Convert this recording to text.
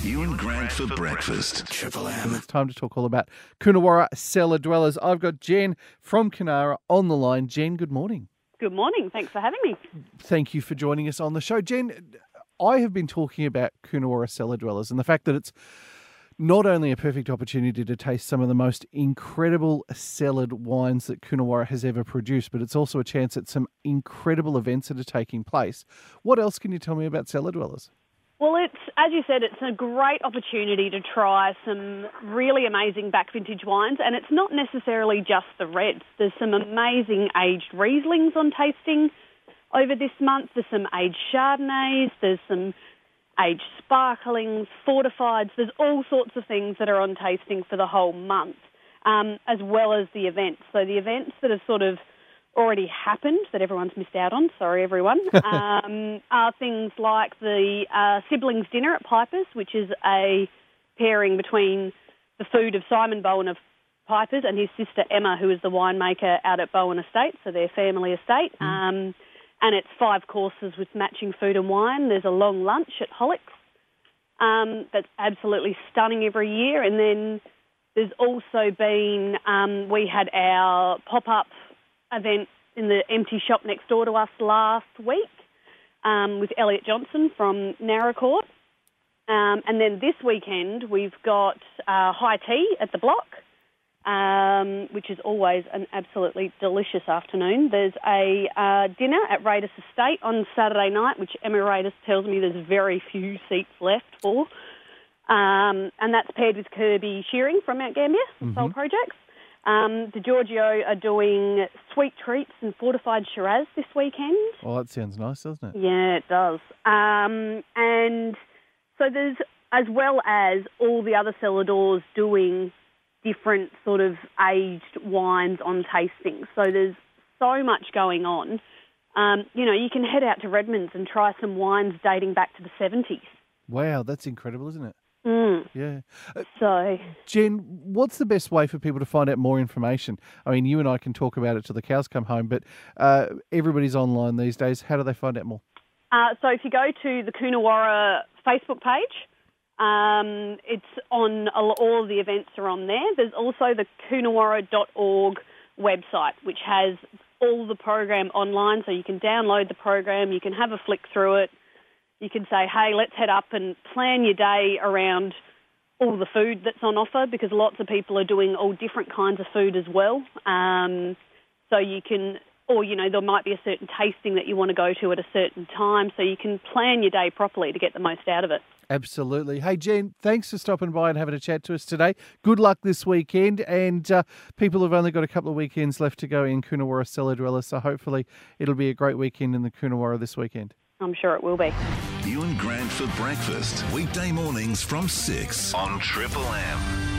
Ewan Grant for breakfast. Triple M. It's time to talk all about Coonawarra cellar dwellers. I've got Jen from Kunara on the line. Jen, good morning. Good morning. Thanks for having me. Thank you for joining us on the show. Jen, I have been talking about Coonawarra cellar dwellers and the fact that it's not only a perfect opportunity to taste some of the most incredible cellared wines that Coonawarra has ever produced, but it's also a chance at some incredible events that are taking place. What else can you tell me about cellar dwellers? Well, as you said, it's a great opportunity to try some really amazing back vintage wines, and it's not necessarily just the reds. There's some amazing aged Rieslings on tasting over this month. There's some aged Chardonnays. There's some aged sparklings, fortifieds. There's all sorts of things that are on tasting for the whole month, as well as the events. So the events that have sort of already happened that everyone's missed out on, sorry everyone, are things like the siblings dinner at Piper's, which is a pairing between the food of Simon Bowen of Piper's and his sister Emma, who is the winemaker out at Bowen Estate, so their family estate. And it's 5 courses with matching food and wine. There's a long lunch at Hollick's that's absolutely stunning every year. And then there's also been, we had our pop-up event in the empty shop next door to us last week with Elliot Johnson from Narracourt. And then this weekend we've got high tea at the Block, which is always an absolutely delicious afternoon. There's a dinner at Raiders Estate on Saturday night, which Emma Raiders tells me there's very few seats left for. And that's paired with Kirby Shearing from Mount Gambier, from Soul Projects. The Giorgio are doing sweet treats and fortified Shiraz this weekend. Oh, that sounds nice, doesn't it? Yeah, it does. And so there's, as well as all the other cellar doors doing different sort of aged wines on tasting. So there's so much going on. You can head out to Redmond's and try some wines dating back to the 70s. Wow, that's incredible, isn't it? Yeah. So, Jen, what's the best way for people to find out more information? I mean, you and I can talk about it till the cows come home, but everybody's online these days. How do they find out more? So if you go to the Coonawarra Facebook page, it's on, all of the events are on there. There's also the coonawarra.org website, which has all the program online, so you can download the program, you can have a flick through it. You can say, hey, let's head up and plan your day around all the food that's on offer, because lots of people are doing all different kinds of food as well. So you can, or, there might be a certain tasting that you want to go to at a certain time, so you can plan your day properly to get the most out of it. Absolutely. Hey, Jen, thanks for stopping by and having a chat to us today. Good luck this weekend, and people have only got a couple of weekends left to go in Coonawarra cellar dwellers, so hopefully it'll be a great weekend in the Coonawarra this weekend. I'm sure it will be. Ewan Grant for breakfast. Weekday mornings from 6 on Triple M.